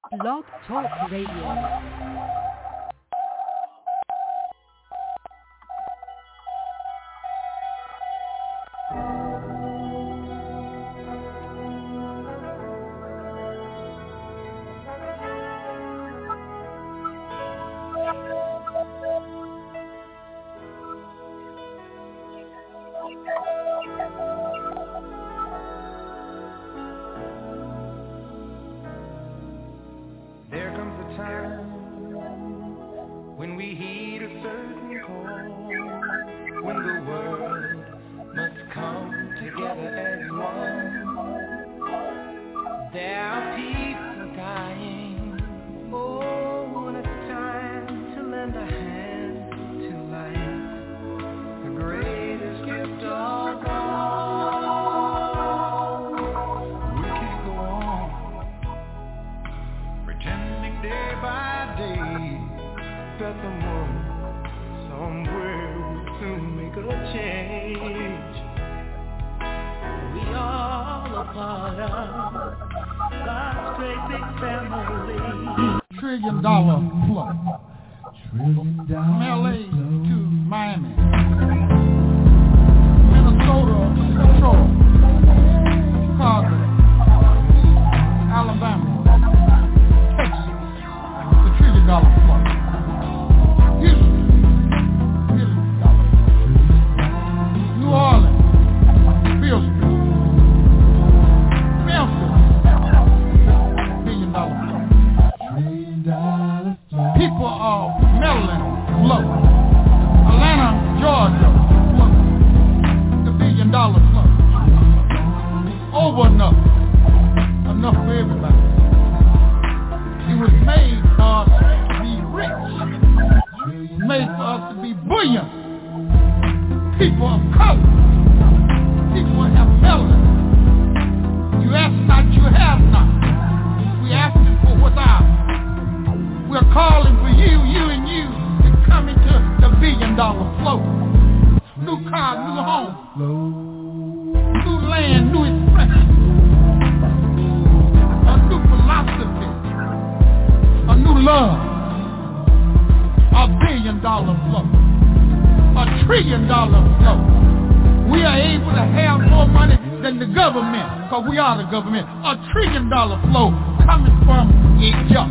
Blog Talk Radio. Government, $1 trillion flow coming from Egypt,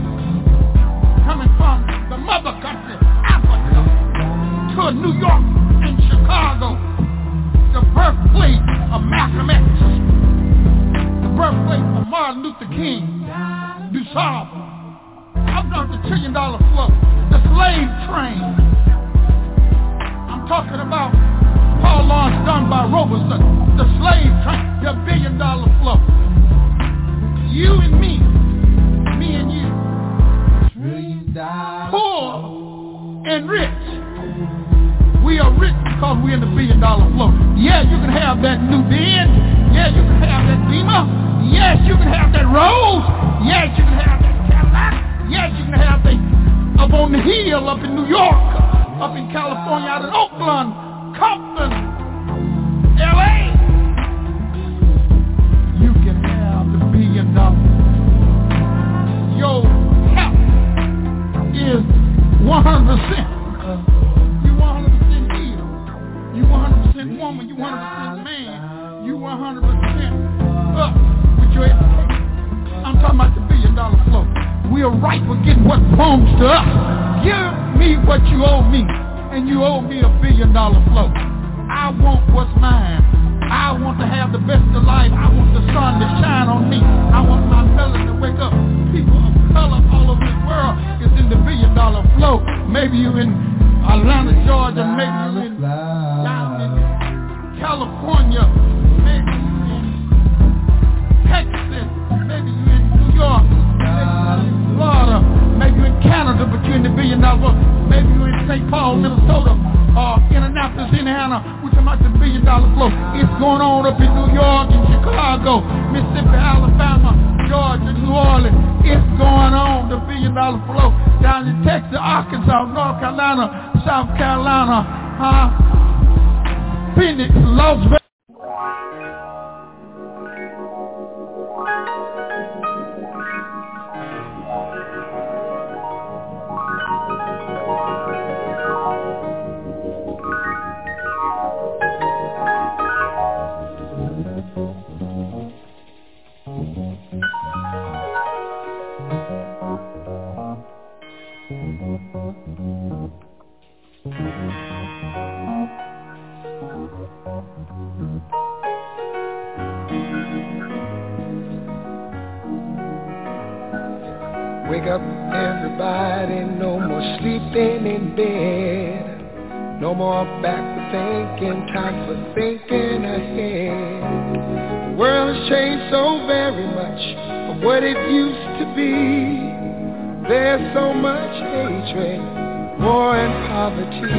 coming from the mother country, Africa, to New York and Chicago, the birthplace of Malcolm X, the birthplace of Martin Luther King, DuSable. I'm talking $1 trillion flow, the slave train. I'm talking about Paul Laurence Dunbar Robertson, the slave train, the $1 billion flow. You and me and you, poor and rich. We are rich because we're in the $1 billion flow. Yeah, you can have that new Benz. Yeah, you can have that Beamer. Yes, you can have that Rolls. Yes, you can have that Cadillac. Yes, you can have that up on the hill, up in New York, up in California, out in Oakland, Compton, LA. You can have the $1 billion. Your health is 100%. You 100% healed. You 100% woman. You 100% man. You 100% up with your education. I'm talking about the $1 billion flow. We are right for getting what belongs to us. Give me what you owe me, and you owe me $1 billion flow. I want what's mine. I want to have the best of life. I want the sun to shine on me. I want my fellas to wake up. People of color all over the world is in the $1 billion flow. Maybe you in Atlanta, Georgia. Maybe you in down in California. Maybe you in Texas. Maybe you in New York. Maybe you in Florida. Maybe you in Canada, but you're in the $1 billion flow. Maybe you in St. Paul, Minnesota. Indianapolis, Indiana, we're talking about the $1 billion flow. It's going on up in New York and Chicago, Mississippi, Alabama, Georgia, New Orleans. It's going on, the $1 billion flow. Down in Texas, Arkansas, North Carolina, South Carolina, Phoenix, Las Vegas. Wake up everybody, no more sleeping in bed. No more backward thinking, time for thinking ahead. The world has changed so very much from what it used to be. There's so much hatred, war and poverty.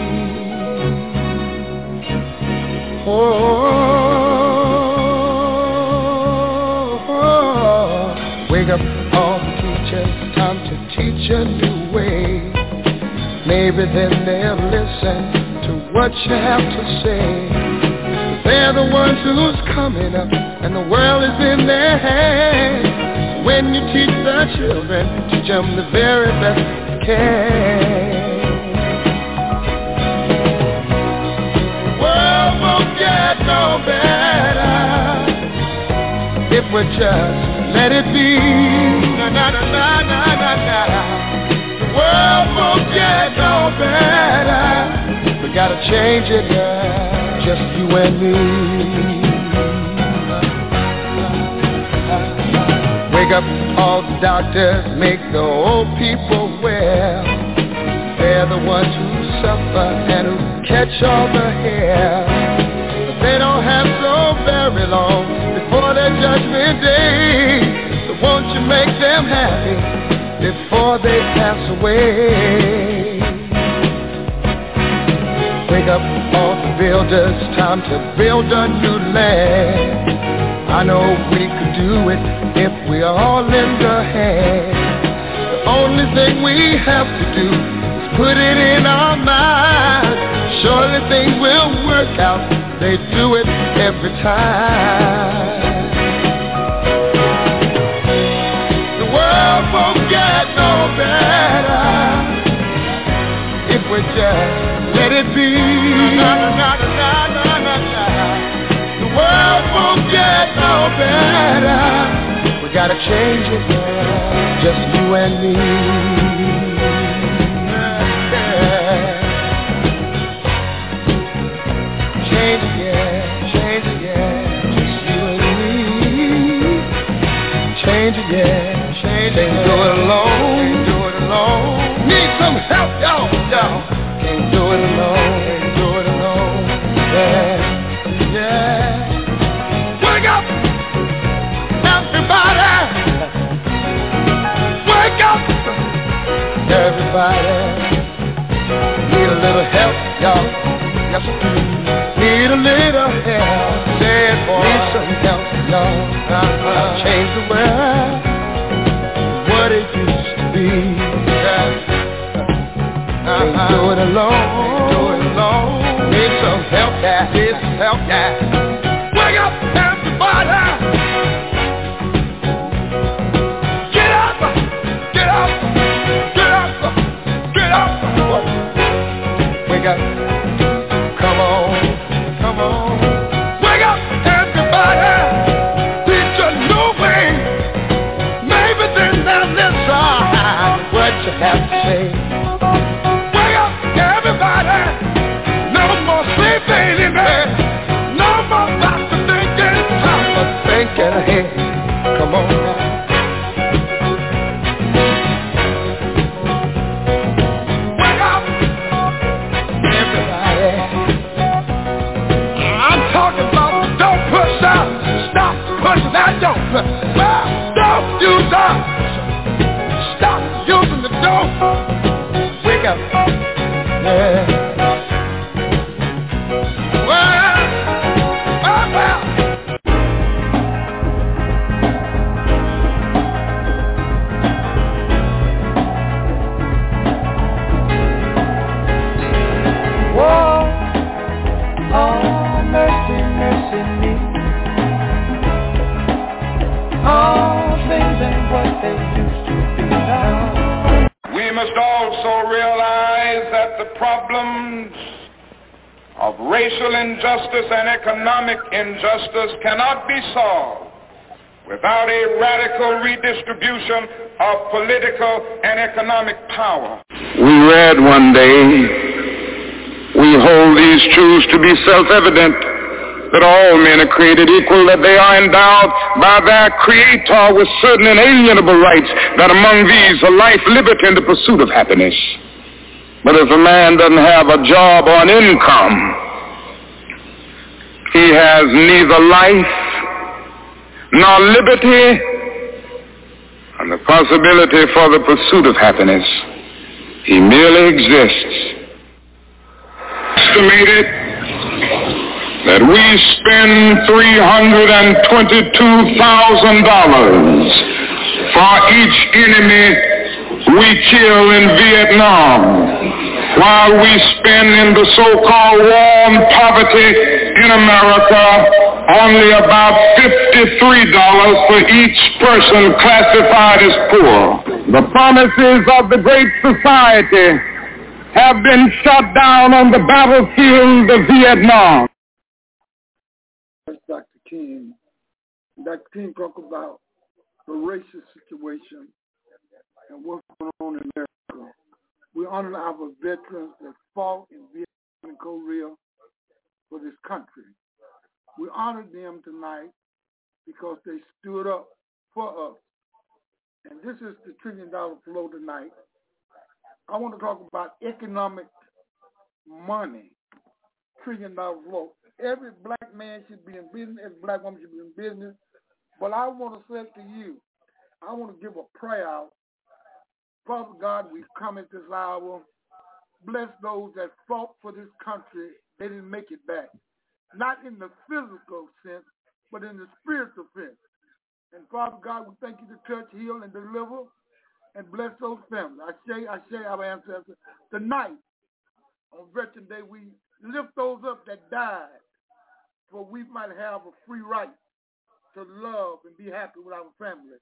Wake up all the teachers, time to teach a new way. Maybe then they'll listen to what you have to say. They're the ones who's coming up, and the world is in their hands. When you teach the children, teach them the very best you can. The world won't get no better if we just let it be. Na na na na na na na. The world won't get no better. We gotta change it, girl, just you and me. Wake up all the doctors, make the old people well. They're the ones who suffer and who catch all the hair. But they don't have so very long before their judgment day. So won't you make them happy before they pass away? Wake up all the builders, time to build a new land. I know we could do it if we all lend a hand. The only thing we have to do is put it in our minds. Surely things will work out, they do it every time. The world won't get no better if we just let it be. Na, na, na, na, na, na, na. The world won't get no better. We gotta change it, yeah, just you and me. Yeah. Change it, yeah, just you and me. Change it, yeah, change it. Can't do it alone, Need some help, y'all. Can't do it alone, yeah. Wake up, everybody. Wake up, everybody. Need a little help, y'all. Yes, need a little help. Say it, boy. Need some help, y'all. Change the world, what it used to be. Can't do it alone. Need some help, yeah. Wake up, everybody. Get up. Wake up. Come on. Wake up, everybody. Teach a new way. Maybe then they'll listen what you have to say. Everybody, no more sleeping in bed, no more about to thinking, time for thinking ahead. Come on now. Wake up, everybody. I'm talking about don't push out, stop pushing that dope. Don't use up, stop using the dope. Wake up. Yeah. Mercy me. All things ain't what they used to be now. We must also realize that the problems of racial injustice and economic injustice cannot be solved without a radical redistribution of political and economic power. We read one day, we hold these truths to be self-evident, that all men are created equal, that they are endowed by their Creator with certain inalienable rights, that among these are life, liberty, and the pursuit of happiness. But if a man doesn't have a job or an income, he has neither life nor liberty and the possibility for the pursuit of happiness. He merely exists. Estimated that we spend $322,000 for each enemy we kill in Vietnam, while we spend in the so-called war on poverty in America only about $53 for each person classified as poor. The promises of the Great Society have been shot down on the battlefield of Vietnam. That's Dr. King. Dr. King talked about the racial situation and what's going on in America. We honor our veterans that fought in Vietnam and Korea for this country. We honor them tonight because they stood up for us. And this is the $1 trillion flow tonight. I want to talk about economic money, $1 trillion flow. Every black man should be in business, every black woman should be in business. But I want to say to you, I want to give a prayer out. Father God, we've come at this hour. Bless those that fought for this country. They didn't make it back. Not in the physical sense, but in the spiritual sense. And Father God, we thank you to touch, heal, and deliver, and bless those families. I say our ancestors. Tonight, on Veterans Day, we lift those up that died, for we might have a free right to love and be happy with our family.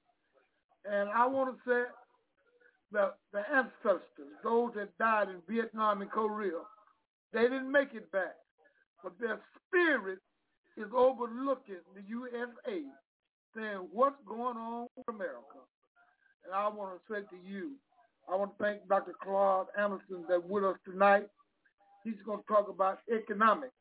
And I want to say that the ancestors, those that died in Vietnam and Korea, they didn't make it back, but their spirit is overlooking the USA, saying what's going on in America. And I want to say to you, I want to thank Dr. Claude Anderson that's with us tonight. He's going to talk about economics.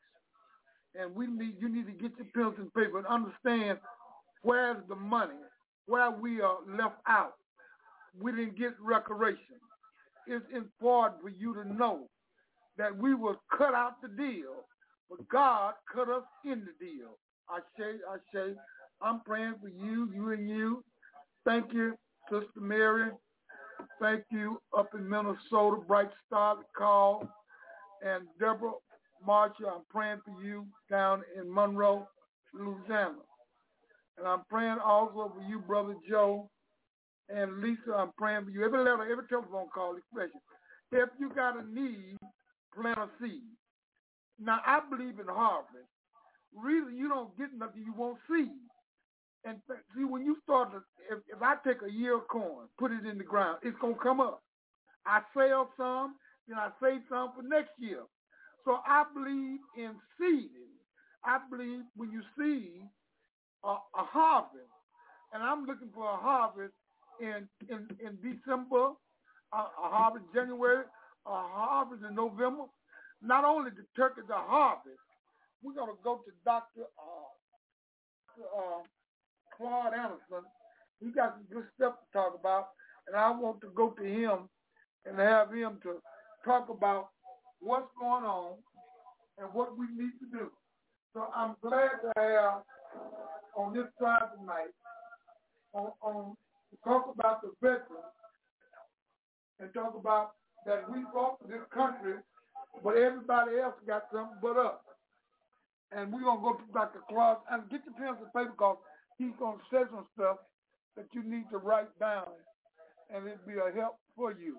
And you need to get your pencils and paper and understand where's the money, where we are left out. We didn't get reparations. It's important for you to know that we were cut out the deal, but God cut us in the deal. I say, I'm praying for you and you. Thank you, Sister Mary. Thank you up in Minnesota, Bright Star Call. And Deborah Marshall, I'm praying for you down in Monroe, Louisiana. And I'm praying also for you, Brother Joe. And Lisa, I'm praying for you. Every letter, every telephone call, expression. If you got a need, plant a seed. Now, I believe in harvest. Really, you don't get nothing you won't see. And see, when you start to, if I take a year of corn, put it in the ground, it's going to come up. I sell some, then I save some for next year. So I believe in seeding. I believe when you seed a harvest, and I'm looking for a harvest in December, a harvest in January, a harvest in November. Not only the turkey, the harvest. We're going to go to Dr. Claude Anderson. He got some good stuff to talk about, and I want to go to him and have him to talk about what's going on and what we need to do. So I'm glad to have on this side tonight to talk about the veterans and talk about that we fought for this country, but everybody else got something but us. And we're going to go to Dr. Claude and get your pencil and paper because he's going to say some stuff that you need to write down, and it'll be a help for you.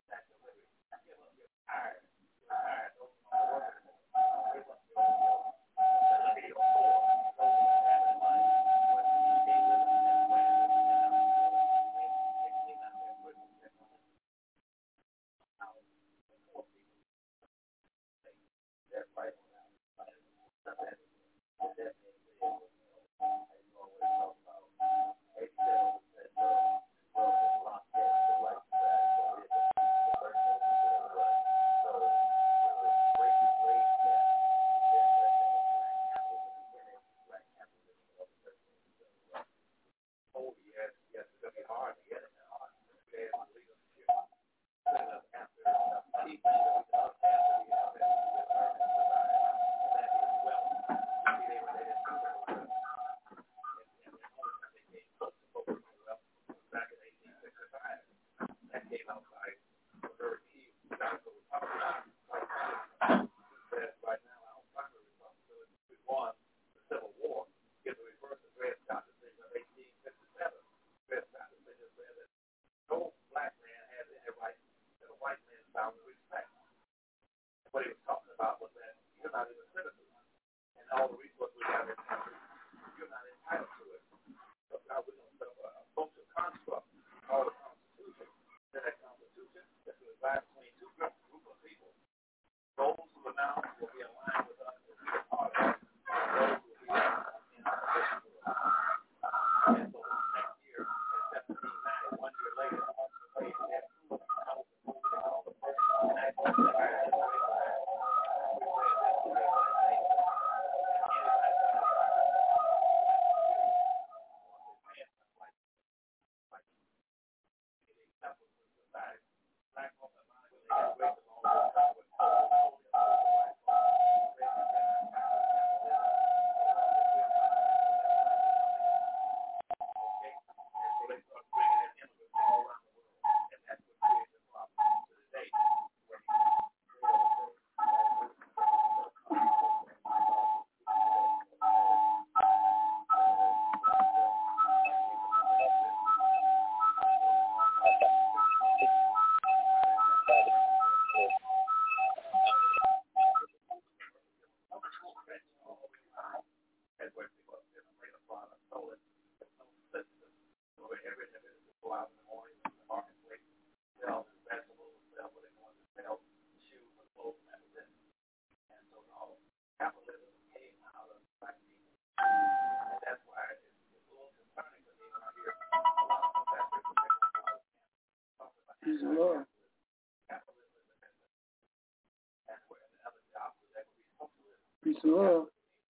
Lord.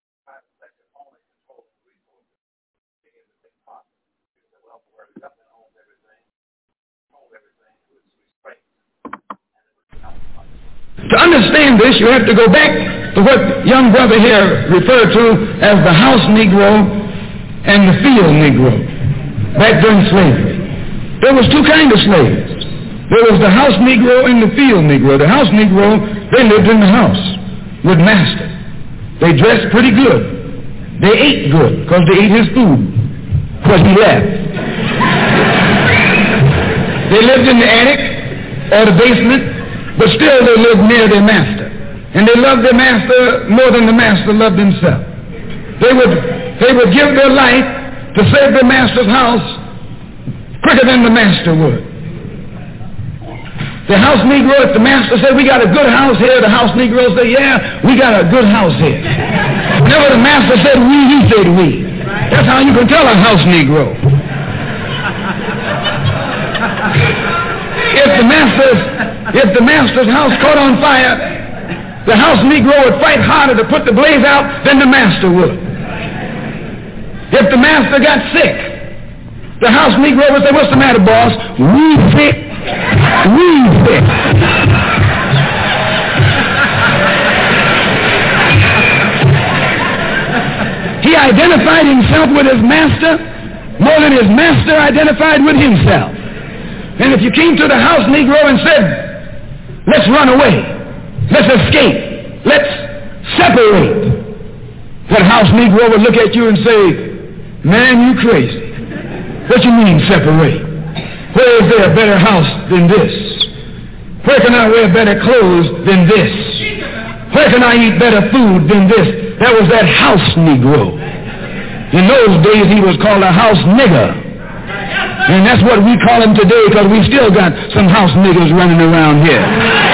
To understand this, you have to go back to what young brother here referred to as the house Negro and the field Negro back during slavery. There was two kinds of slaves. There was the house Negro and the field Negro. The house Negro, they lived in the house with master. They dressed pretty good. They ate good because they ate his food because he left. They lived in the attic or the basement, but still they lived near their master. And they loved their master more than the master loved himself. They would give their life to save their master's house quicker than the master would. The house Negro, if the master said, we got a good house here, the house Negro said, yeah, we got a good house here. Whenever the master said we, he said we. That's how you can tell a house Negro. If the master's house caught on fire, the house Negro would fight harder to put the blaze out than the master would. If the master got sick, the house Negro would say, what's the matter, boss? We sick. We sick. He identified himself with his master more than his master identified with himself. And if you came to the house Negro and said, let's run away, let's escape, let's separate, that house Negro would look at you and say, man, you crazy. What you mean separate? Where is there a better house than this? Where can I wear better clothes than this? Where can I eat better food than this? That was that house Negro. In those days, he was called a house nigger. And that's what we call him today, because we still got some house niggers running around here.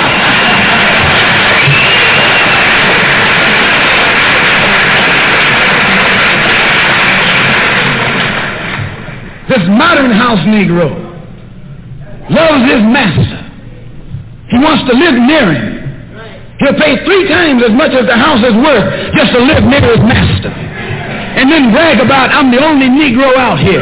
This modern house Negro loves his master. He wants to live near him. He'll pay 3 times as much as the house is worth just to live near his master. And then brag about, I'm the only Negro out here.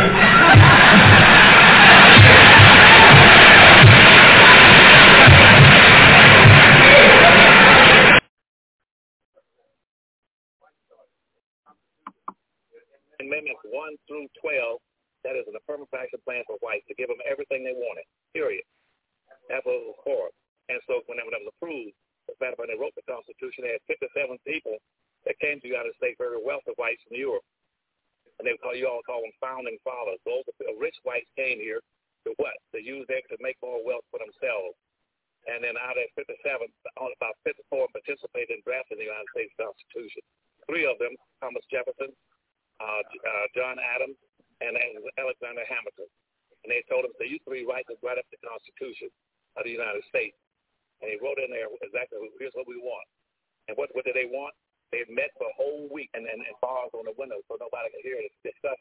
Amendments 1 through 12, that is an affirmative action plan for whites to give them everything they wanted, period. That was for. And so whenever that was approved, when they wrote the Constitution, they had 57 people that came to the United States, very wealthy whites from Europe. And they call them founding fathers. Those rich whites came here to what? To use that to make more wealth for themselves. And then out of 57, about 54 participated in drafting the United States Constitution. 3 of them, Thomas Jefferson, John Adams, and Alexander Hamilton. And they told them, so you 3 write up the Constitution of the United States. And he wrote in there exactly, here's what we want. And what did they want? They met for a whole week and bars on the window so nobody could hear it. Discuss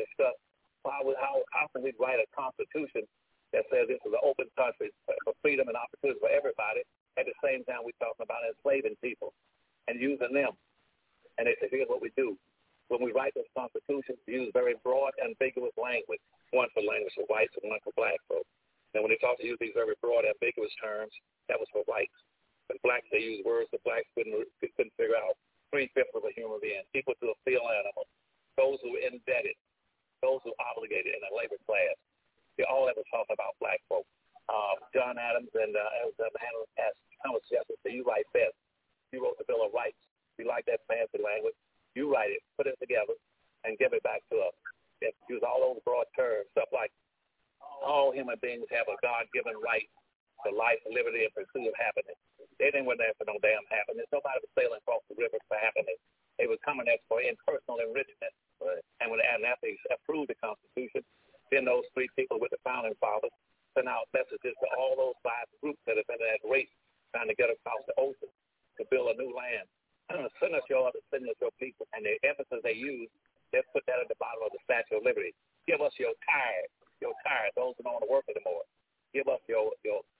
how can we write a constitution that says this is an open country for freedom and opportunity for everybody. At the same time, we're talking about enslaving people and using them. And they said, here's what we do. When we write this constitution, we use very broad, ambiguous language, one for language for whites and one for black folks. And when they talk to use these very broad, ambiguous terms, that was for whites. But blacks, they use words that blacks couldn't figure out. 3/5 of a human being, equal to a field animal, those who were indebted, those who obligated in the labor class. All that was talking about black folks. John Adams and asked Thomas Jefferson, so you write best. You wrote the Bill of Rights. You like that fancy language. You write it, put it together, and give it back to us. Use all those broad terms, stuff like all human beings have a God-given right to life, liberty, and pursuit of happiness. They didn't went there for no damn happiness. Nobody was sailing across the river for happiness. They were coming there for personal enrichment. Right. And after they approved the Constitution, then those 3 people with the founding fathers sent out messages to all those 5 groups that have been in that race trying to get across the ocean to build a new land. Send us your people. And the emphasis they use, let's put that at the bottom of the Statue of Liberty. Give us your tired, those who don't want to work anymore. Give us your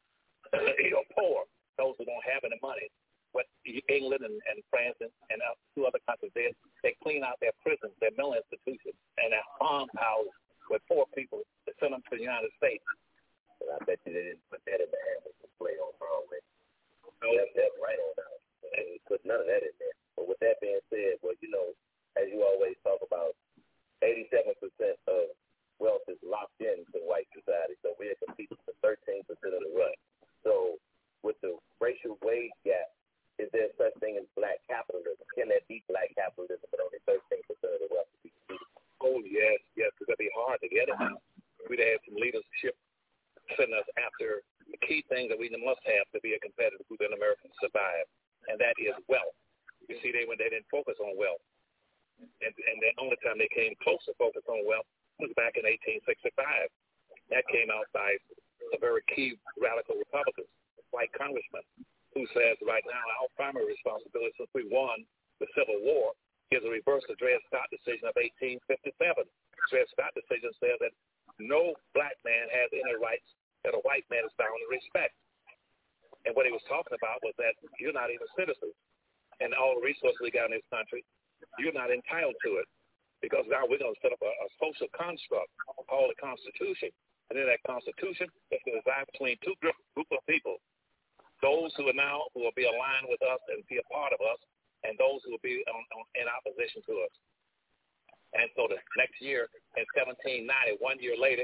poor, those who don't have any money. What England and France and 2 other countries did, they clean out their prisons, their mental institutions, and their farmhouses with poor people to send them to the United States. But I bet you they didn't put that in the hands of the play on Broadway. No, that's right on that. And we put none of that in there. But with that being said, well, as you always talk about, 87% of wealth is locked into white society, so we're competing for 13% of the run. So with the racial wage gap, is there such thing as black capitalism? Can that be black capitalism, but only 13% of the wealth to be competing? Oh, yes, because it'd be hard to get it now. We'd have some leadership sending us after the key thing that we must have to be a competitive group in America to survive, and that is wealth. You see, they didn't focus on wealth. And the only time they came close to focus on wealth was back in 1865. That came out by a very key radical Republicans, white congressman, who says right now our primary responsibility since we won the Civil War is to reverse the Dred Scott decision of 1857. The Dred Scott decision says that no black man has any rights that a white man is bound to respect. And what he was talking about was that you're not even citizens. And all the resources we got in this country, you're not entitled to it. Because now we're going to set up a social construct called the Constitution. And in that Constitution, it's going to divide between 2 group of people. Those who will be aligned with us and be a part of us, and those who will be in opposition to us. And so the next year, in 1790, 1 year later,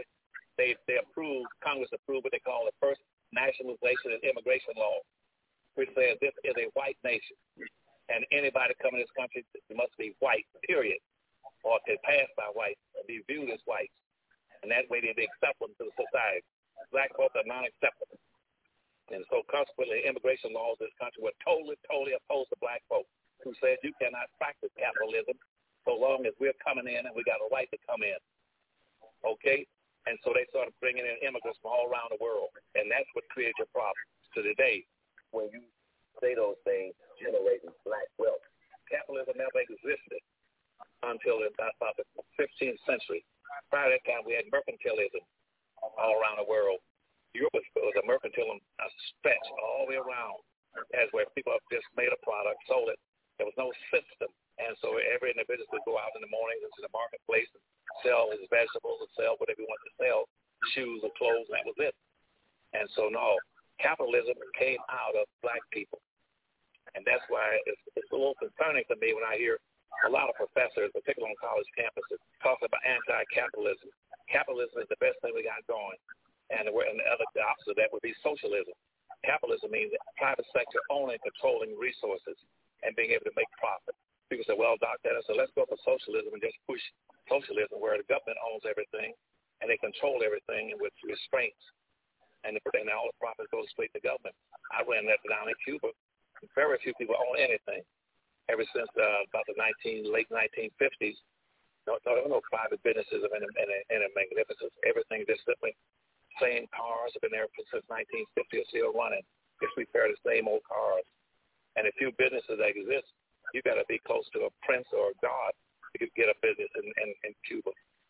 Congress approved what they call the first nationalization and immigration law, which says this is a white nation. And anybody coming to this country must be white, period, or to pass by white, or be viewed as white. And that way they be acceptable to the society. Black folks are non-acceptable. And so consequently, immigration laws in this country were totally opposed to black folks, who said you cannot practice capitalism so long as we're coming in and we got a right to come in. Okay? And so they started bringing in immigrants from all around the world. And that's what created your problem to today when you say those things, generating black wealth. Capitalism never existed until about the 15th century. Prior to that time, we had mercantilism all around the world. Europe was a mercantilism stretch all the way around, as where people just made a product, sold it. There was no system. And so every individual would go out in the morning into the marketplace and sell his vegetables and sell whatever he wanted to sell, shoes or clothes, and that was it. And so, no, capitalism came out of black people. And that's why it's a little concerning to me when I hear a lot of professors, particularly on college campuses, talking about anti-capitalism. Capitalism is the best thing we got going. And the opposite of that would be socialism. Capitalism means the private sector owning and controlling resources and being able to make profit. People say, well, Dr. Dennis, so let's go for socialism and just push socialism where the government owns everything and they control everything with restraints. And all the profits go straight to government. I ran that down in Cuba. Very few people own anything. Ever since about the late 1950s, there were no private businesses of any magnificence. Everything just simply, same cars have been there since 1950 are still running. Just repair the same old cars. And the few businesses that exist, you got to be close to a prince or a god to get a business in Cuba.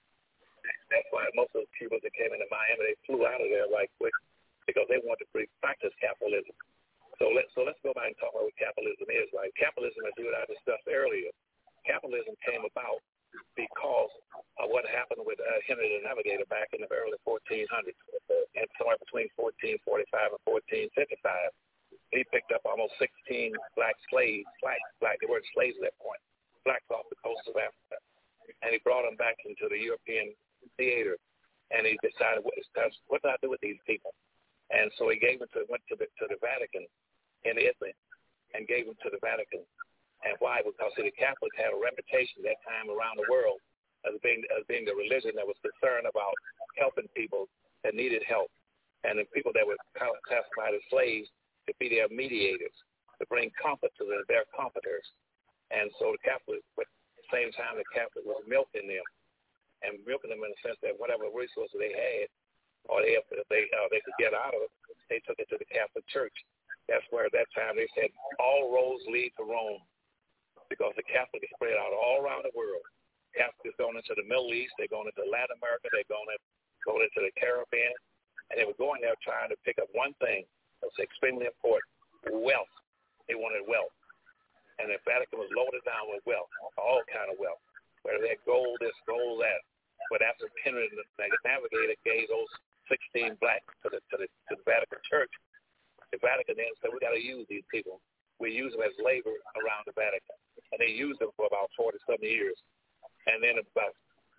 That's why most of the Cubans that came into Miami, they flew out of there right quick because they wanted to practice capitalism. So let's go back and talk about what capitalism is. Right? Capitalism, as you and I discussed earlier, capitalism came about because of what happened with Henry the Navigator back in the early 1400s, and somewhere between 1445 and 1455. He picked up almost 16 black slaves, they weren't slaves at that point, blacks off the coast of Africa. And he brought them back into the European theater, and he decided, what do I do with these people? And so he went to the Vatican in Italy and gave them to the Vatican. And why? Because the Catholics had a reputation at that time around the world as being the religion that was concerned about helping people that needed help. And the people that were classified as slaves to be their mediators, to bring comfort to their comforters. And so the Catholics, at the same time, the Catholic was milking them, and milking them in the sense that whatever resources they had or they could get out of it, they took it to the Catholic Church. That's where at that time they said all roads lead to Rome, because the Catholics spread out all around the world. Catholics going into the Middle East, they're going into Latin America, they're going into the Caribbean, and they were going there trying to pick up one thing that's extremely important: wealth. They wanted wealth, and the Vatican was loaded down with wealth, all kind of wealth. Whether they had gold, this, gold, that. But after Henry the Navigator gave those 16 blacks to the Vatican Church, the Vatican then said, we got to use these people. We use them as labor around the Vatican. And they used them for about 40-some years. And then about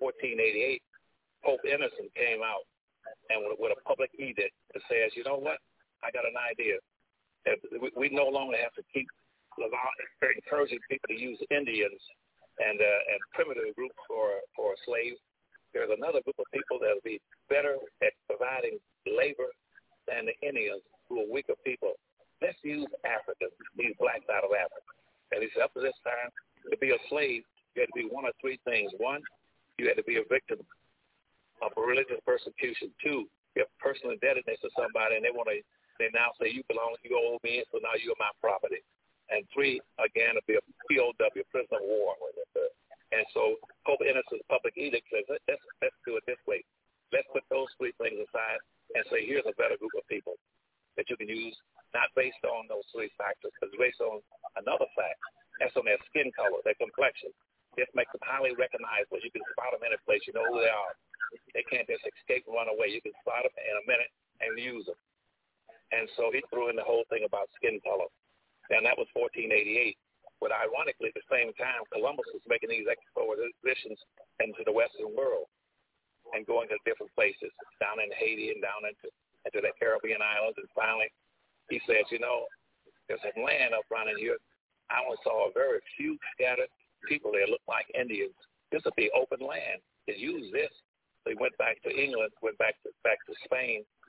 1488, Pope Innocent came out and with a public edict that says, you know what, I got an idea. That we no longer have to keep encouraging people to use Indians and primitive groups for slaves. There's another group of people that will be better at providing labor than the Indians, who are weaker people. Let's use Africans, these blacks out of Africa. And he said, up to this time, to be a slave, you had to be one of three things. One, you had to be a victim of religious persecution. Two, you have personal indebtedness to somebody, and they now say you owe me, so now you're my property. And three, again, to be a POW, prisoner of war. And so Pope Innocent's public edict says, let's do it this way. Let's put those three things aside and say, here's a better group of people that you can use, not based on those three factors, but based on another fact. That's on their skin color, their complexion. This makes them highly recognizable. You can spot them in a place, you know who they are. They can't just escape and run away. You can spot them in a minute and use them. And so he threw in the whole thing about skin color. And that was 1488. But ironically, at the same time, Columbus was making these expeditions into the Western world and going to different places, down in Haiti and down into the Caribbean islands. And finally, he says, you know, there's some land up around in here. I only saw a very few scattered people there look like Indians. This would be open land. To use this. So he went back to England, went back to Spain,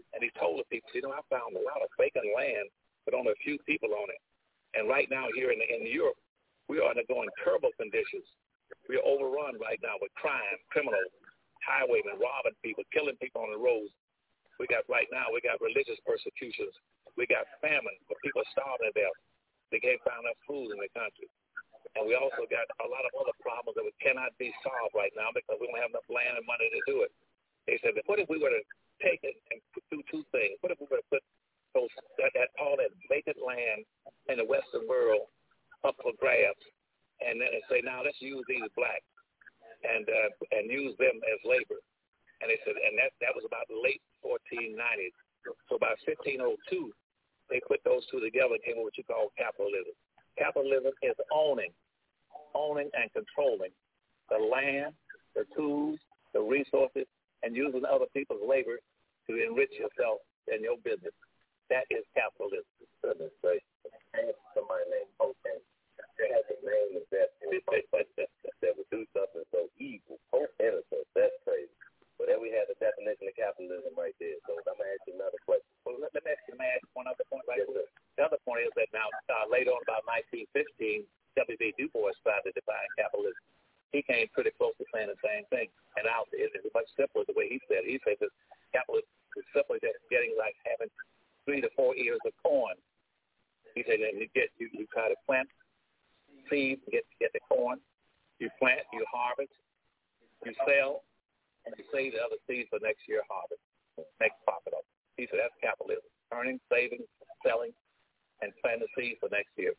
And he told the people, I found a lot of vacant land, but only a few people on it. And right now here in Europe, we are undergoing terrible conditions. We are overrun right now with crime, criminals, highwaymen robbing people, killing people on the roads. We got religious persecutions. We got famine, where people are starving to death. They can't find enough food in the country. And we also got a lot of other problems that cannot be solved right now because we don't have enough land and money to do it. They said, what if we were to take it and do two things? What if we were to put all that vacant land in the Western world up for grabs, and then say, now let's use these blacks and use them as labor? And they said, and that was about the late 1490s. So by 1502, they put those two together and came up with what you call capitalism. Capitalism is owning and controlling the land, the tools, the resources, and using other people's labor to enrich yourself and your business. That is capitalism. Goodness gracious. Somebody named Hogan. They had the name of that would do something so evil, so innocent. That's crazy. But then we had the definition of capitalism right there. So I'm going to ask you another question. Well, let me ask one other point right here. The other point is that now, later on, about 1915, W.B. Du Bois tried to define capitalism. He came pretty close to saying the same thing. And now it's much simpler the way he said it. He said that capitalism is simply just getting like having 3 to 4 ears of corn. He said that you try to plant seeds, get the corn. You plant, you harvest, you sell, and you save the other seeds for next year's harvest, next profit. He said that's capitalism. Earning, saving, selling, and planting the seeds for next year.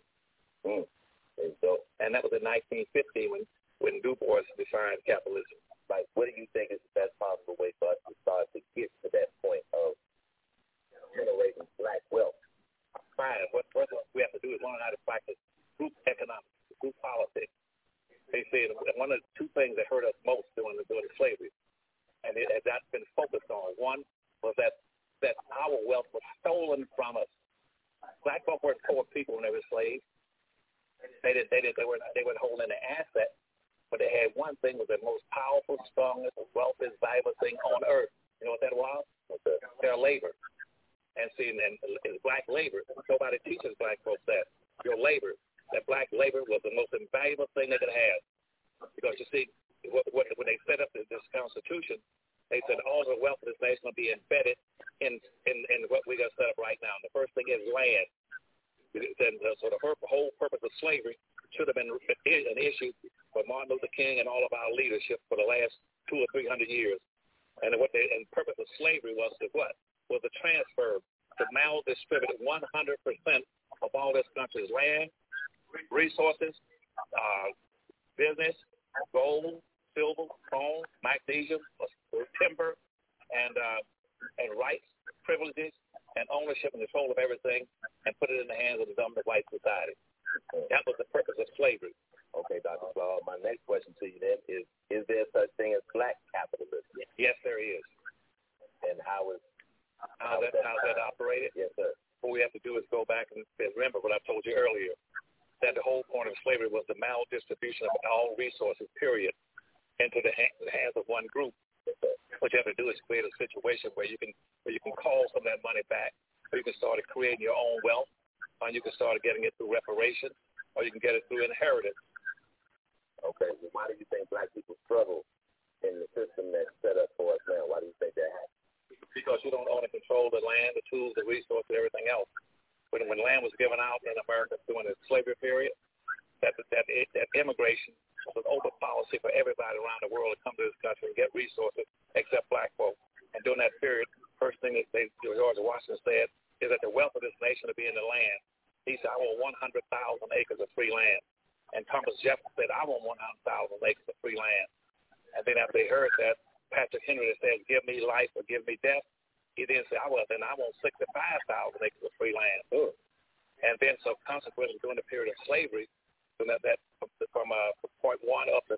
And that was in 1915 when Du Bois defined capitalism. Like, what do you think is the best possible way for us to start to get to that point of generating black wealth? Fine. What we have to do is learn how to practice group economics, group politics. They said one of the two things that hurt us most during slavery, and it has not been focused on. One was that our wealth was stolen from us. Black folk weren't poor people when they were slaves. They weren't holding an asset, but they had one thing was the most powerful, strongest, wealthiest, valuable thing on earth. You know what that was? Their labor. And see, and black labor. Nobody teaches black folks that. Your labor. That black labor was the most invaluable thing they could have. Because you see, when they set up this Constitution, they said all the wealth of this nation will be embedded in what we're going to set up right now. And the first thing is land. So the whole purpose of slavery should have been an issue for Martin Luther King and all of our leadership for the last 200 or 300 years. And the purpose of slavery was to what? Was to transfer, to maldistribute 100% of all this country's land, resources, business, gold, silver, chrome, magnesium, timber, and rights, privileges, and ownership and control of everything, and put it in the hands of the dominant white society. That was the purpose of slavery. Okay, Dr. Claude, my next question to you then is there such thing as black capitalism? Yes, there is. And how's that operated? Yes, sir. What we have to do is go back and remember what I told you earlier, that the whole point of slavery was the maldistribution of all resources, period, into the hands of one group. What you have to do is create a situation where you can call some of that money back, or you can start creating your own wealth, or you can start getting it through reparations, or you can get it through inheritance. Okay, well, why do you think black people struggle in the system that's set up for us now? Why do you think that happens? Because you don't own and control the land, the tools, the resources, everything else. When land was given out in America during the slavery period, that immigration was an open policy for everybody around the world to come to this country and get resources except black folk. And during that period, first thing that George Washington said is that the wealth of this nation will be in the land. He said, I want 100,000 acres of free land. And Thomas Jefferson said, I want 100,000 acres of free land. And then after they heard that, Patrick Henry said, give me life or give me death. He then said, I want 65,000 acres of free land. Ooh. And then so consequently during the period of slavery, from point 1 up to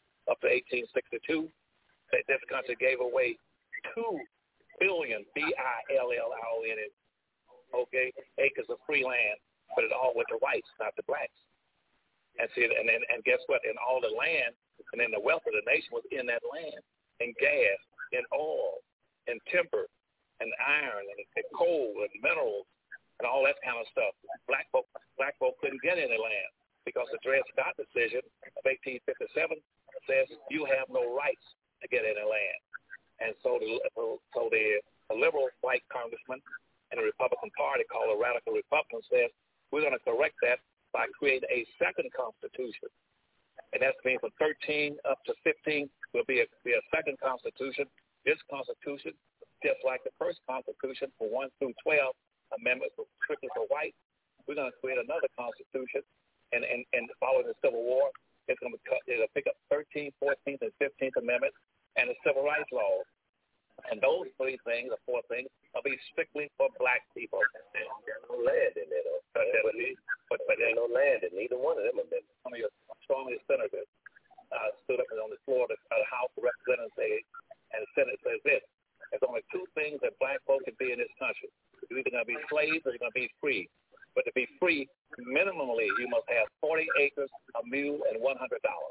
1862, this country gave away 2 billion, billion, okay, acres of free land, but it all went to whites, not to blacks. And see, and guess what? And all the land, and then the wealth of the nation was in that land, in gas, in oil, in timber, and iron and coal and minerals and all that kind of stuff. Black folk couldn't get any land because the Dred Scott decision of 1857 says you have no rights to get any land. And so the liberal white congressman and the Republican Party, called the Radical Republicans, says we're going to correct that by creating a second constitution. And that's mean from 13 up to 15 will be a second constitution. This constitution, just like the first constitution for 1 through 12 amendments were strictly for white, we're going to create another constitution. And following the Civil War, it'll pick up 13th, 14th, and 15th Amendments and the Civil Rights Laws. And those 3 things, or 4 things, will be strictly for black people. There's no land in there, though. But there's no land in neither one of them amendments. Some of your strongest senators stood up on the floor of the House of Representatives, and the Senate says this: there's only 2 things that black folk can be in this country. You're either going to be slaves or you're going to be free. But to be free, minimally, you must have 40 acres, a mule, and $100. Man,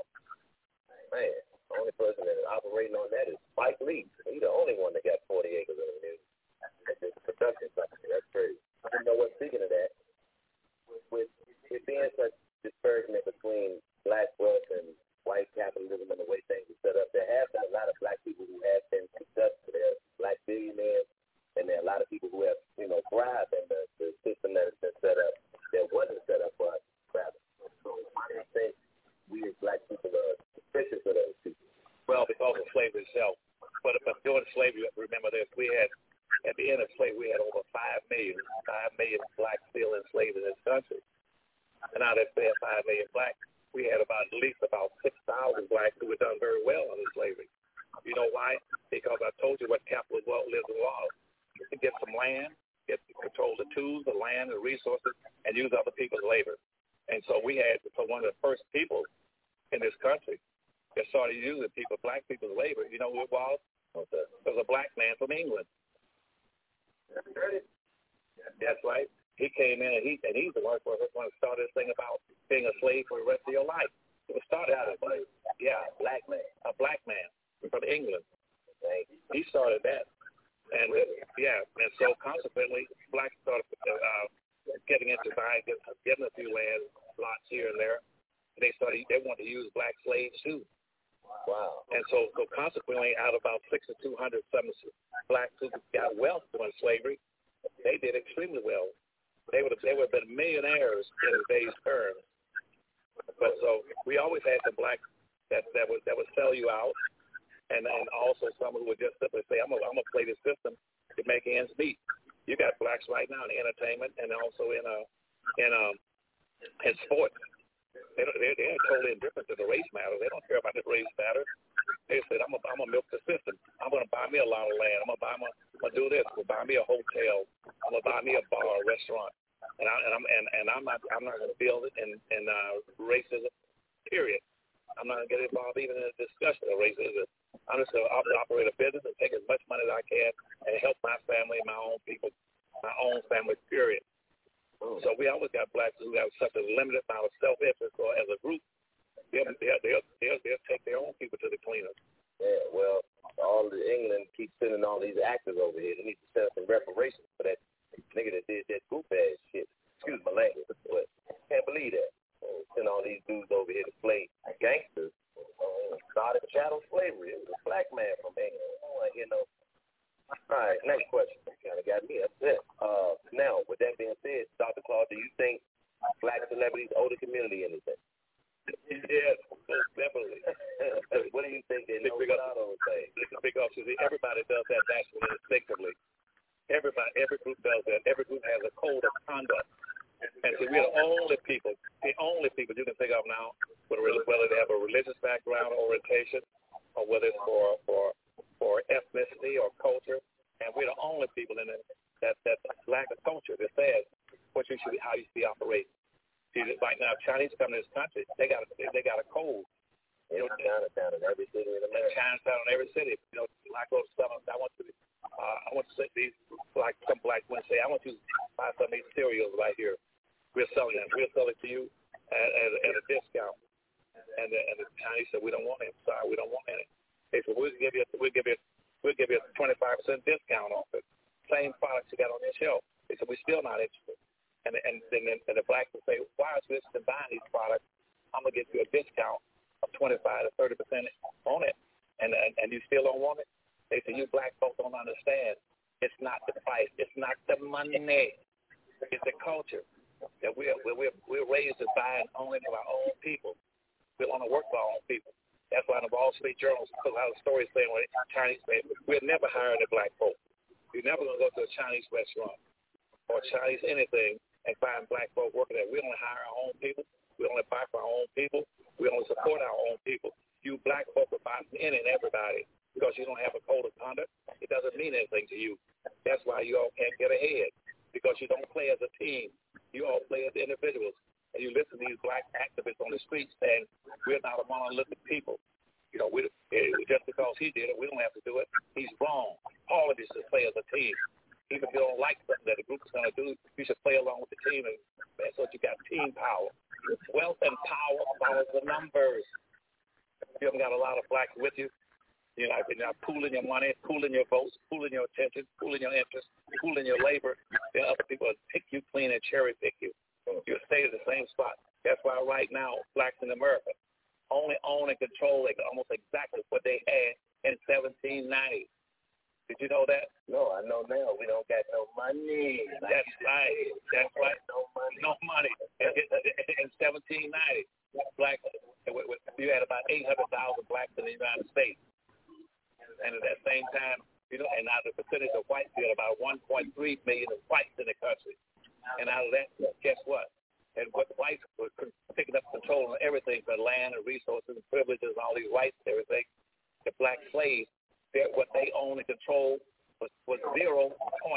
the only person that is operating on that is Spike Lee. He's the only one that got 40 acres of a mule. That's just production company. That's crazy. I don't know what, speaking of that, with it being such disparagement between black wealth and white capitalism and the way things are set up, there have been a lot of black people who have been successful. There are black billionaires, and there are a lot of people who have, thrived in the system that has been set up that wasn't set up for us to thrive. So why do you think we as black people are suspicious of those people? Well, because of slavery itself. But during slavery, remember this, we had, at the end of slavery, we had over 5 million blacks still enslaved in this country. And now that we have 5 million blacks, we had at least about 6,000 blacks who were done very well under slavery. You know why? Because I told you what capitalist lives in law. You can get some land, control the tools, the land, the resources, and use other people's labor. And so we had one of the first people in this country that started using black people's labor. You know who it was? It was a black man from England. That's right. He came in and he's the one who started this thing about being a slave for the rest of your life. It was started out as a black man from England. He started that. And so consequently, blacks started getting into getting a few land lots here and there. And they wanted to use black slaves too. Wow. And so consequently, out of about 6,200 blacks who got wealth during slavery, they did extremely well. They would have been millionaires in today's terms. But so we always had some blacks that would sell you out. And also some who would just simply say, I'm gonna play this system to make ends meet. You got blacks right now in entertainment and also in sports. They're totally indifferent to the race matter. They don't care about the race matter. They said, I'm gonna milk the system. I'm gonna buy me a lot of land. I'm gonna do this. I'm gonna buy me a hotel. I'm gonna buy me a bar, a restaurant. And I'm not gonna build it in racism. Period. I'm not gonna get involved even in a discussion of racism. I'm just going to operate a business and take as much money as I can and help my family, my own people, my own family, period. So we always got blacks who have such a limited amount of self-interest, or as a group, they'll take their own people to the cleaners. Yeah, well, all the England keeps sending all these actors over here. They need to send some reparations for that nigga that did that goof-ass shit. Excuse my language, but can't believe that. Send all these dudes over here to play gangsters. Started chattel slavery. It was a black man from England. All right, next question. Kind of got me upset. Now, with that being said, Dr. Claude, do you think black celebrities owe the community anything? Yes, definitely. What do you think they know about those things? Because everybody does that naturally, instinctively. Every group does that. Every group has a code of conduct. And see, we're the only people you can think of now, whether they have a religious background, orientation, or whether it's for ethnicity or culture, and we're the only people in it that lack of culture that says how you should be operating. See, right now, Chinese come to this country, they got a code. Chinatown in every city in America. Chinatown in every city. I go to some. I want to say these, like some black women say, I want you to buy some of these cereals right here. We're selling it. We'll sell it to you at a discount. And the Chinese said, we don't want it. Sorry, we don't want any. They said, we'll give you a 25% discount off it. same products you got on your shelf. They said, we're still not interested. And then the blacks will say, why is you interested in buying these products? I'm going to give you a discount of 25 to 30% on it, and you still don't want it? They say, you black folks don't understand. It's not the price. It's not the money. It's the culture. That we're raised to buy and only for our own people. We want to work for our own people. That's why in the Wall Street Journal put a lot of stories saying when Chinese say, we're never hiring a black folk. You're never going to go to a Chinese restaurant or Chinese anything and find black folk working there. We only hire our own people. We only buy for our own people. We only support our own people. You black folk are buying any and everybody because you don't have a code of conduct. It doesn't mean anything to you. That's why you all can't get ahead, because you don't play as a team. You all play as individuals. And you listen to these black activists on the streets saying, we're not a monolithic people. You know, just because he did it, we don't have to do it. He's wrong. All of this is play as a team. Even if you don't like something that the group is going to do, you should play along with the team. And that's what you got, team power. Wealth and power follows the numbers. You haven't got a lot of blacks with you. You're not pooling your money, pooling your votes, pooling your attention, pooling your interest, pooling your labor. There are other people that pick you clean and cherry pick you. You'll stay at the same spot. That's why right now, blacks in America only own and control almost exactly what they had in 1790. Did you know that? No, I know now. We don't got no money. That's right. That's right. No money. No money. In 1790, blacks, you had about 800,000 blacks in the United States. And at that same time, and now the percentage of whites, you had about 1.3 million of whites in the country. And out of that, guess what? And what the whites were picking up control of everything, the land and resources and privileges and all these rights and everything, the black slaves, what they own and control was 0.1163.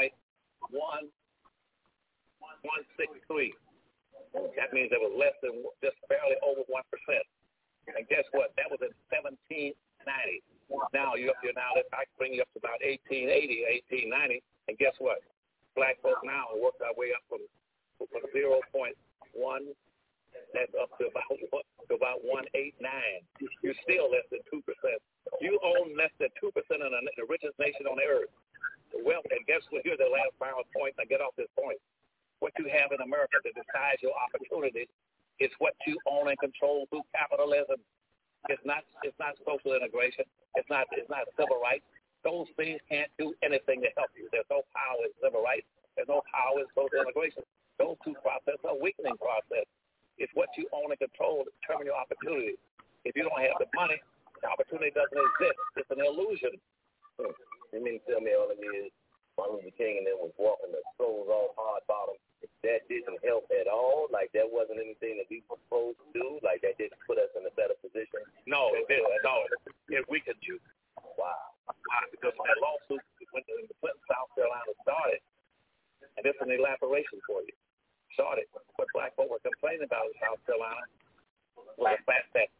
That means it was less than, just barely over 1%. And guess what? That was in 1790. Now you're up here now. I can bring you up to about 1880, 1890, and guess what? Black folks now have worked our way up from 0.1. That's up to about 189. You're still less than 2%. You own less than 2% of the richest nation on the earth. Well, and guess what? Here's the last final point. I get off this point. What you have in America that decides your opportunities is what you own and control through capitalism. It's not social integration. It's not civil rights. Those things can't do anything to help you. There's no power in civil rights. There's no power in social integration. Those two processes are a weakening process. It's what you own and control that determine your opportunity. If you don't have the money, the opportunity doesn't exist. It's an illusion. You mean to tell me all of me is Martin Luther King and them was walking the souls off hard bottom? That didn't help at all? Like that wasn't anything that we were supposed to do? Like that didn't put us in a better position? No, it didn't. No, it weakened you. Wow. Because when that lawsuit when the Clinton, South Carolina started, and this is an elaboration for you, started, what black folk were complaining about in South Carolina was the fact that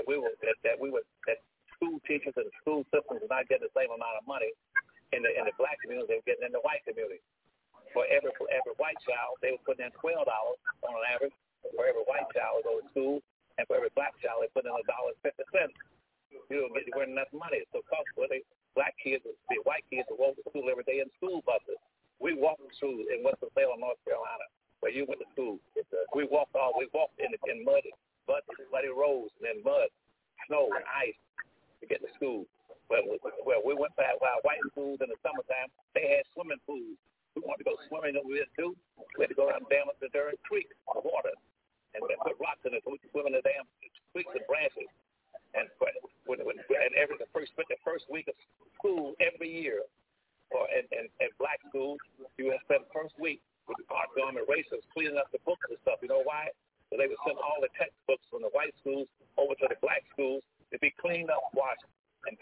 school teachers and school systems were not getting the same amount of money in the black community they were getting in the white community. For every white child, they were putting in $12 on an average for every white child go to school, and for every black child, they put in $1.50. You weren't enough money. So consequently, black kids, the white kids would walk to school every day in school buses. We walked through in Winston-Salem, North Carolina, where you went to school. We walked in muddy roads and in mud, snow, and ice to get to school. Well, we went by white schools in the summertime. They had swimming pools. We wanted to go swimming, and we had to do. We had to go down and dam up the Durham Creek of water and put rocks in it so we could swim in the damn creeks and branches. And the first week of school every year, or in black schools, you would spend the first week with the art gum and erasers cleaning up the books and stuff. You know why? So they would send all the textbooks from the white schools over to the black schools to be cleaned up, washed, and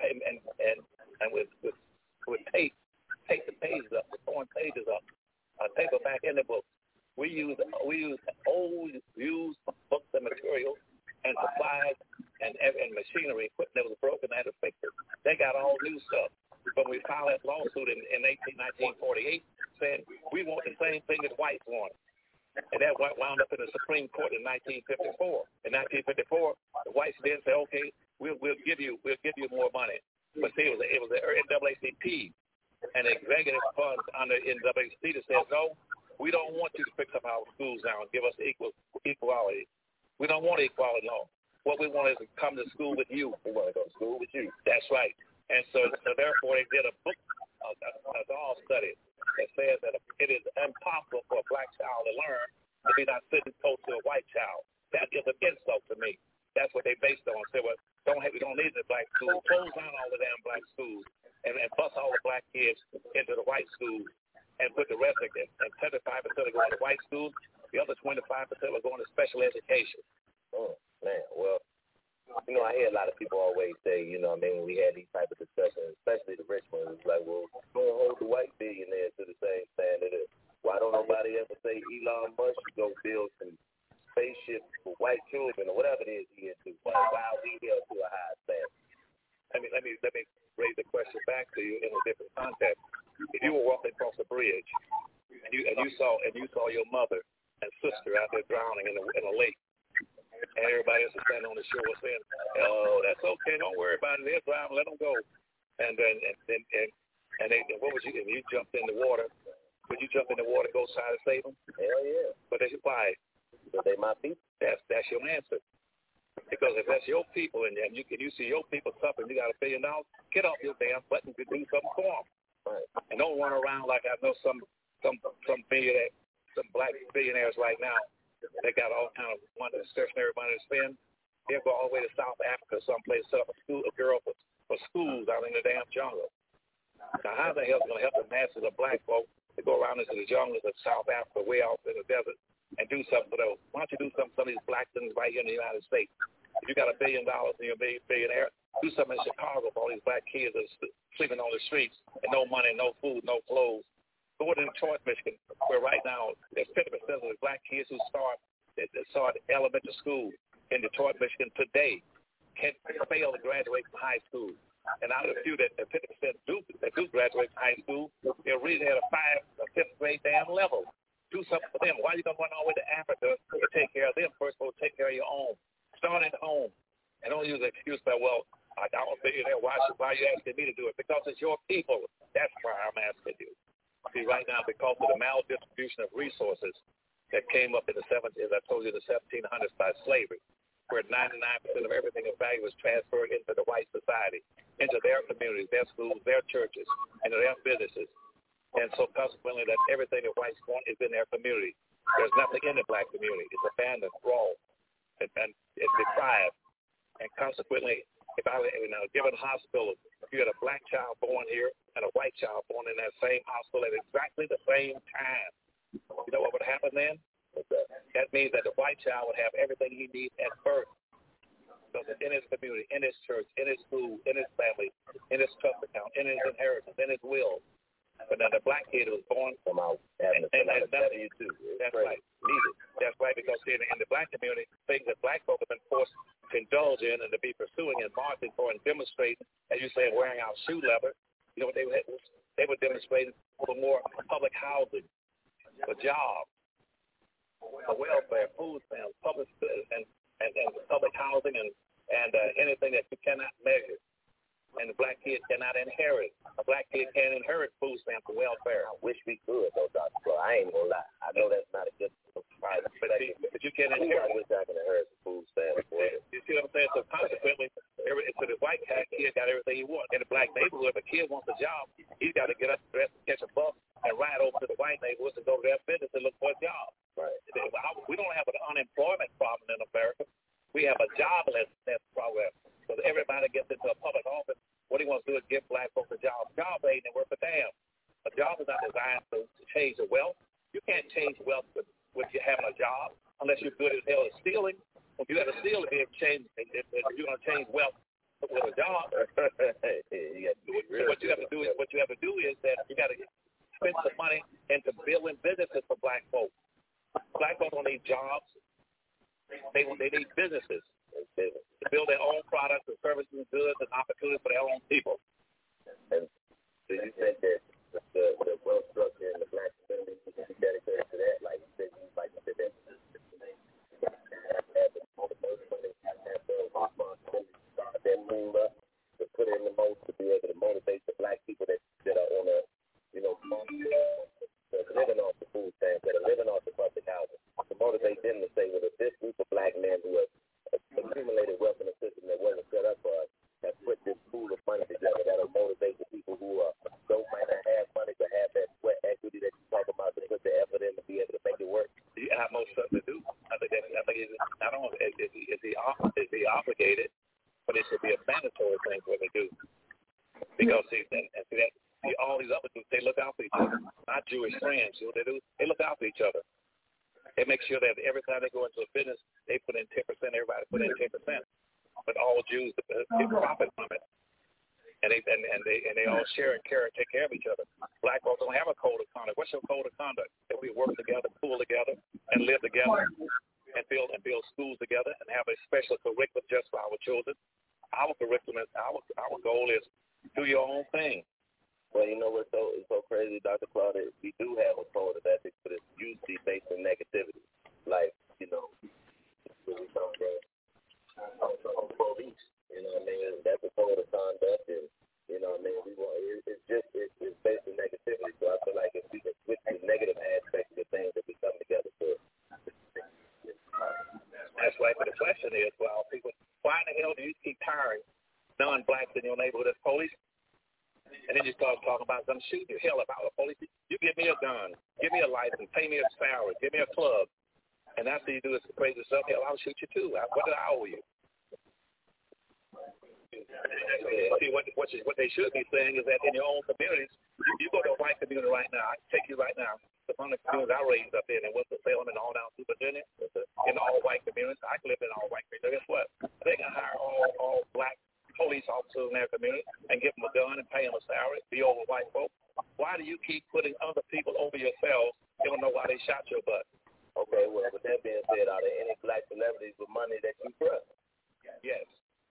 with tape the pages up, the torn pages up, paperback in the books. We use old used books and materials and supplies and machinery, equipment that was broken, they had to fix it. They got all new stuff. When we filed that lawsuit in 1948, saying we want the same thing as whites want. And that wound up in the Supreme Court in 1954. In 1954, the whites then said, okay, we'll give you more money. But see, it was the NAACP and executive funds under NAACP that says, no, we don't want you to fix up our schools now and give us equality. We don't want equality law. What we want is to come to school with you. We want to go to school with you. That's right. And so therefore, they did a book, a doll study that says that it is impossible for a black child to learn if he's not sitting close to a white child. That is an insult to me. That's what they based on. Say, well, we don't need the black schools. Close down all the damn black schools and bust all the black kids into the white schools and put the rest of it. And 75% are going to white schools. The other 25% are going to special education. Oh, man. Well, you know, I hear a lot of people always say, you know what I mean, when we had these type of discussions, especially the rich ones, it's like, well, don't hold the white billionaires to the same standard. Why don't nobody ever say Elon Musk should go build some spaceships for white children or whatever it is he into? Why are we held to a high standard? Let me raise the question back to you in a different context. If you were walking across a bridge and you saw your mother and sister out there drowning in a lake, and everybody else is standing on the shore saying, "Oh, that's okay, don't worry about it. They're drowning, let them go." And what would you? If you jumped in the water, would you jump in the water, go try to save them? Hell yeah. But that's why. Because they my people. That's your answer. Because if that's your people and you see your people suffering, you got $1 billion, get off your damn butt and do something for them. Right. And don't run around like I know some billionaire, some black billionaires right now. They got all kind of money, discretionary money to spend. They'll go all the way to South Africa, someplace, set up a girl for schools out in the damn jungle. Now, how the hell is it going to help the masses of black folk to go around into the jungles of South Africa, way off in the desert, and do something for those? Why don't you do something for some of these black things right here in the United States? If you got $1 billion and you're a billionaire, do something in Chicago for all these black kids that are sleeping on the streets and no money, no food, no clothes. Go to Detroit, Michigan, where right now there's 50% of the black kids who start elementary school in Detroit, Michigan today can fail to graduate from high school. And out of the few that 50% do graduate from high school, they're reading at a 5th or 5th grade damn level. Do something for them. Why are you going to run all the way to Africa to take care of them? First of all, take care of your own. Start at home. And don't use the excuse that, well, I'm a billionaire. Why are you asking me to do it? Because it's your people. That's why I'm asking you. See, right now, because of the maldistribution of resources that came up in the 70s, as I told you, the 1700s by slavery, where 99% of everything of value was transferred into the white society, into their communities, their schools, their churches, into their businesses. And so consequently, that everything the whites want is in their community. There's nothing in the black community. It's abandoned, raw, and it's deprived. And consequently, if I were in a given hospital, if you had a black child born here and a white child born in that same hospital at exactly the same time, you know what would happen then? That means that the white child would have everything he needs at birth. So that in his community, in his church, in his school, in his family, in his trust account, in his inheritance, in his will. But now the black kid was born from out and W-2. That's right. Needed. That's right, because in the black community, things that black folk have been forced to indulge in and to be pursuing and marching for and demonstrating, as you say, wearing out shoe leather. You know what they were demonstrating for more public housing, for jobs, for welfare, food stamps, public and public housing and anything that you cannot measure. And the black kid cannot inherit. A black kid can't inherit food stamps and welfare. I wish we could, though, Dr. Flo. I ain't gonna lie. I know that's not a good surprise. But you can't inherit. I wish I could inherit some food stamps. You see what I'm saying? So consequently, so the white kid got everything he wants. In the black neighborhood, if a kid wants a job, he's got to get up, dress, catch a bus, and ride over to the white neighborhood to go to their business and look for a job. Right. We don't have an unemployment problem in America. We have a joblessness problem. So everybody gets into a public office. What he wants to do is give black folks a job. Job ain't worth a damn. A job is not designed to change the wealth. You can't change wealth with you having a job unless you're good as hell at stealing. If you got to steal to be able to change, if you're going to change wealth with a job. So what you have to do is that you got to spend some money into building businesses for black folks. Black folks don't need jobs. They need businesses. To build their own products and services and goods and opportunities for their own people. And do you think that the wealth structure in the black community should be dedicated to that? Like you said, that have the motivation when they have their responsibility to start that move up, to put in the most to be able to motivate the black people that are on They make sure that every time they go into a business, they put in 10%, everybody put in 10%. But all Jews get profit from it. And they all share and care and take care of each other. Black folks don't have a code of conduct. What's your code of conduct? That we work together, pool together, and live together, and build schools together, and have a special curriculum just for our children. Our curriculum, our goal is do your own thing. Well, you know what's so crazy, Dr. Claude? We do have a code of ethics, but it's usually based on negativity. Like, you know, we come from police. You know what I mean? That's a code of conduct, and you know what I mean. It's based on negativity. So I feel like if we can switch the negative aspects of the things that we come together for. That's right. But the question is, well, people, why in the hell do you keep hiring non-blacks in your neighborhood as police? And then you start talking about them shooting the hell about the police. You give me a gun, give me a license, pay me a salary, give me a club, and after you do this crazy stuff, hell, I'll shoot you too. What did I owe you? See, what they should be saying is that in your own communities, you go to a white community right now. I can take you right now. The one of the communities I raised up in Winston-Salem and all down through Virginia, in all white communities. I live in all white communities. Guess what? They can hire all black police officers in their community and give them a gun and pay them a salary, be over white folks. Why do you keep putting other people over yourselves? You don't know why they shot your butt. Okay, well, with that being said, are there any black celebrities with money that you trust? Yes.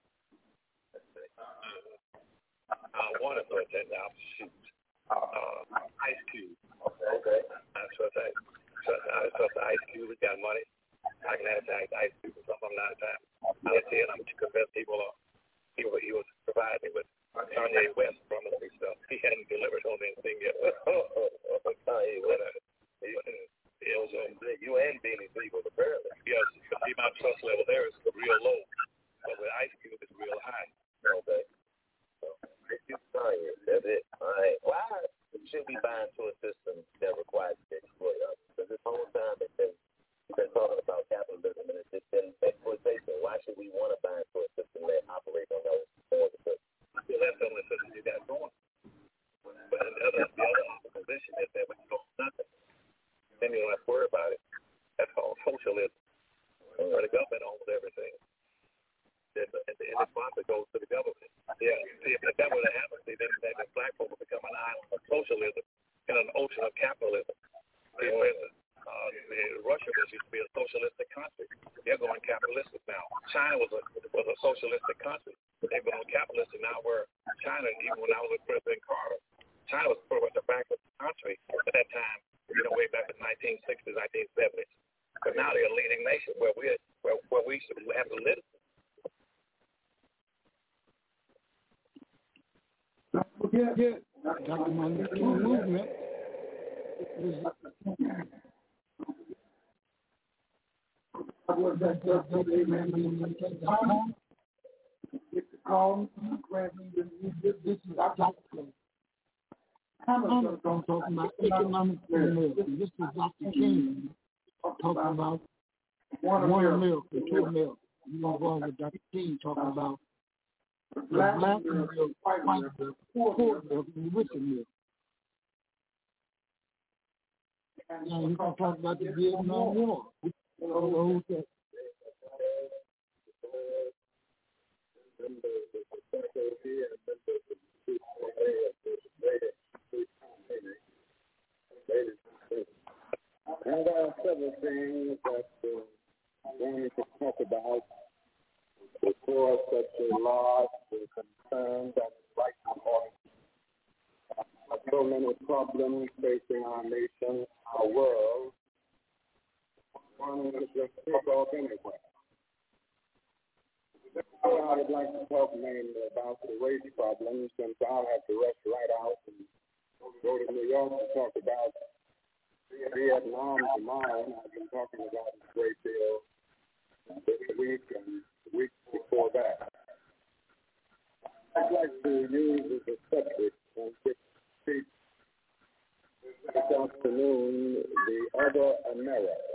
One of them, shoot. Ice Cube. Okay. I trust Ice Cube. He's got money. I can ask Ice Cube for something a lot of times. I tell you, I'm to convince people he was providing me with Kanye West from the stuff. He hadn't delivered on anything yet. Kanye West. You and Beanie Siegel, apparently. Yes, see, my trust level there is real low, but with Ice Cube, it's real high. Okay. That's it. All right. Why should we buy into a system that requires to exploit us? Because this whole time we've been talking about capitalism and it's been exploitation. Why should we want to buy into a system that operates on those forms of system? Well, that's the only system you got going. But the other opposition is that when you don't do nothing, then you don't have to worry about it. That's called socialism. Where the government owns everything. And the profit goes to the government. Yeah, see, if that were to happen, then black folk will become an island of socialism in an ocean of capitalism. See, Russia used to be a socialistic country. They're going capitalistic now. China was a socialistic country. They're going capitalistic now, where China, even when I was with President Carter, China was pretty much a backward country at that time, way back in the 1960s, 1970s. But now they're a leading nation where we should have to live. Forget Dr. Martin Luther King movement. This is Dr. King. I'm talking about economic liberalism. This is Dr. King talking about one milk and two milk. You want to go on with Dr. King talking about the black milk, white milk, poor milk, and rich milk. Now you can talk about the Vietnam War. And there are several things that one could talk about before such a large concern that right now so many problems facing our nation, our world. One could just take off anywhere. I would like to talk mainly about the race problem, since I'll have to rush right out and go to New York to talk about Vietnam tomorrow. And I've been talking about it a great deal this week and the week before that. I'd like to use as a subject on which to speak this afternoon the other America.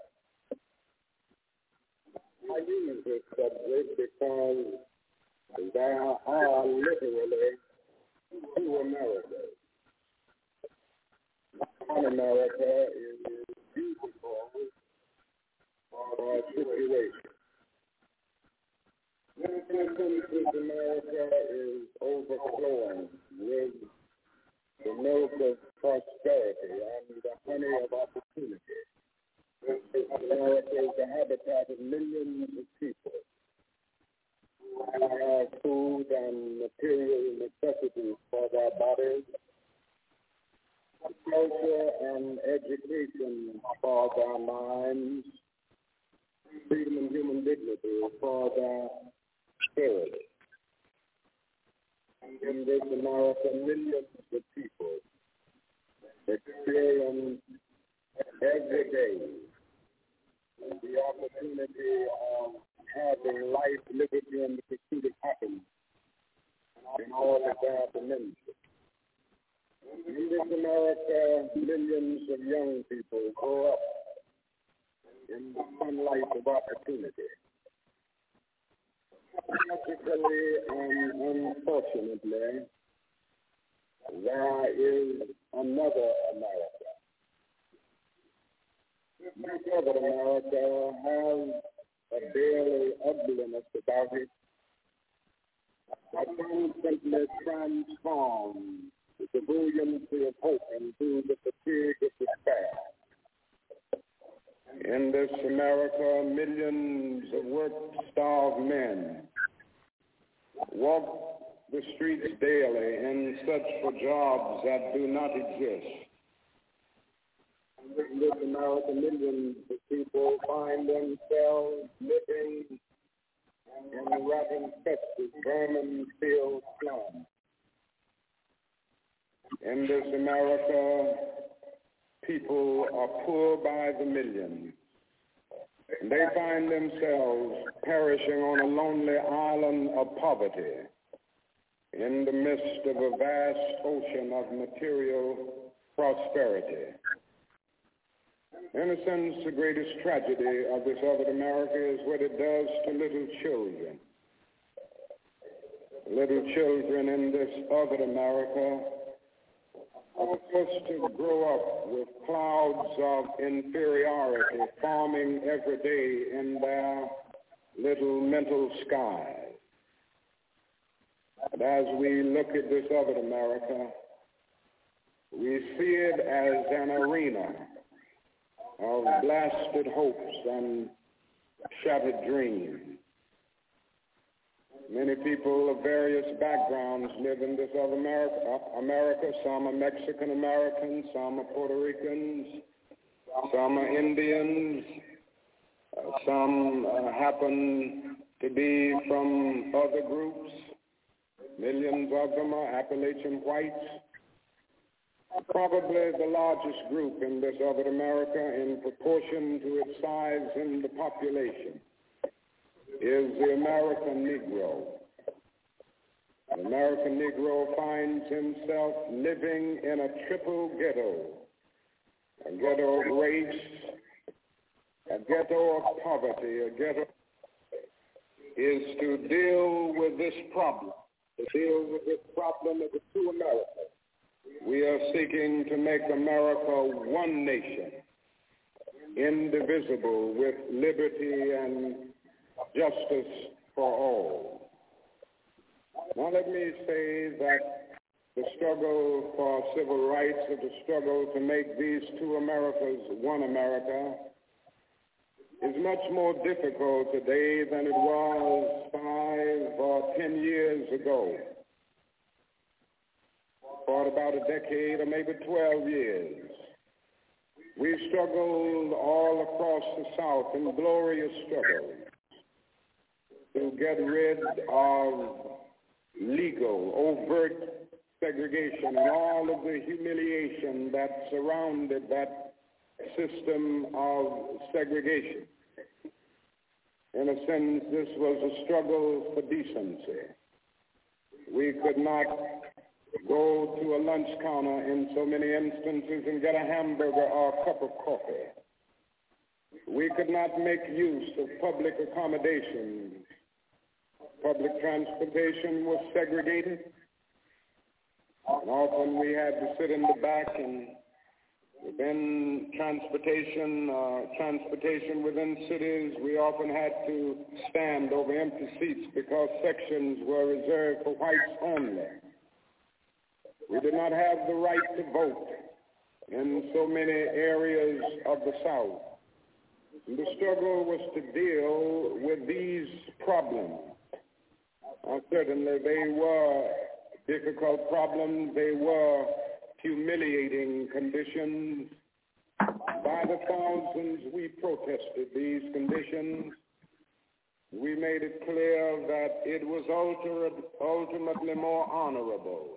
I use this subject because there are literally two Americas. One America is beautiful situation. This America is overflowing with the milk of prosperity and the honey of opportunity. This America is the habitat of millions of people who have food and material necessities for their bodies, culture and education for their minds, freedom and human dignity for their spirit. And in this America, millions of people experience every day the opportunity of having life, liberty, and the pursuit of happiness in all of their dimensions. In this America, millions of young people grow up in the sunlight of opportunity. Tragically and unfortunately, there is another America. This other America has a daily ugliness about it that constantly transforms the buoyancy of hope into the fatigue of despair. In this America, millions of work-starved men walk the streets daily in search for jobs that do not exist. In this America, millions of people find themselves living in the rat-infested, vermin-filled slums. In this America, people are poor by the millions. And they find themselves perishing on a lonely island of poverty in the midst of a vast ocean of material prosperity. In a sense, the greatest tragedy of this other America is what it does to little children. Little children in this other America are supposed to grow up with clouds of inferiority forming every day in their little mental skies. But as we look at this other America, we see it as an arena of blasted hopes and shattered dreams. Many people of various backgrounds live in this other America. Some are Mexican Americans, some are Puerto Ricans, some are Indians, some happen to be from other groups. Millions of them are Appalachian whites. Probably the largest group in this other America in proportion to its size in the population is the American Negro. The American Negro finds himself living in a triple ghetto, a ghetto of race, a ghetto of poverty, a ghetto is to deal with this problem. To deal with this problem of the two Americas. We are seeking to make America one nation, indivisible, with liberty and justice for all. Now let me say that the struggle for civil rights or the struggle to make these two Americas one America is much more difficult today than it was 5 or 10 years ago. For about a decade or maybe 12 years, we struggled all across the South in glorious struggles to get rid of legal, overt segregation and all of the humiliation that surrounded that system of segregation. In a sense, this was a struggle for decency. We could not go to a lunch counter in so many instances and get a hamburger or a cup of coffee. We could not make use of public accommodations. Public transportation was segregated. And often we had to sit in the back and Within transportation within cities, we often had to stand over empty seats because sections were reserved for whites only. We did not have the right to vote in so many areas of the South. And the struggle was to deal with these problems. Certainly they were difficult problems. They were humiliating conditions. By the thousands, we protested these conditions. We made it clear that it was ultimately more honorable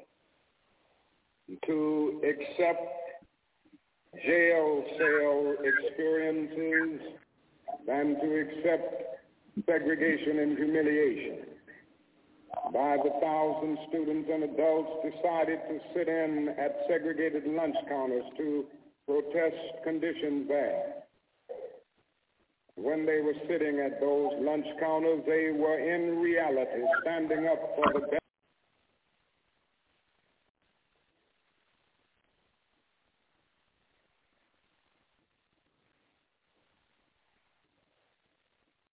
to accept jail cell experiences than to accept segregation and humiliation. By the thousands, students and adults decided to sit in at segregated lunch counters to protest conditions there. When they were sitting at those lunch counters, they were in reality standing up for the